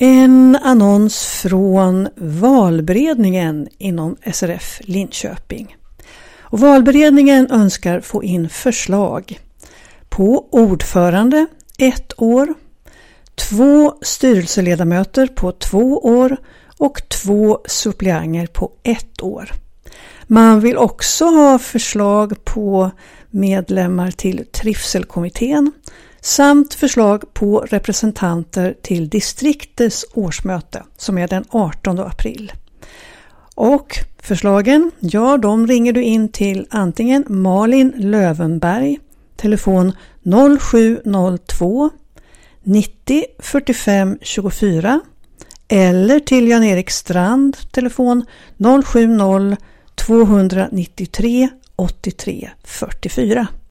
En annons från valberedningen inom SRF Linköping. Och valberedningen önskar få in förslag på ordförande 1 år, 2 styrelseledamöter på 2 år och 2 suppleanter på 1 år. Man vill också ha förslag på medlemmar till trivselkommittén samt förslag på representanter till distriktets årsmöte som är den 18 april. Och förslagen, ja, de ringer du in till antingen Malin Lövenberg, telefon 0702 90 45 24 eller till Jan-Erik Strand, telefon 070 293 83 44.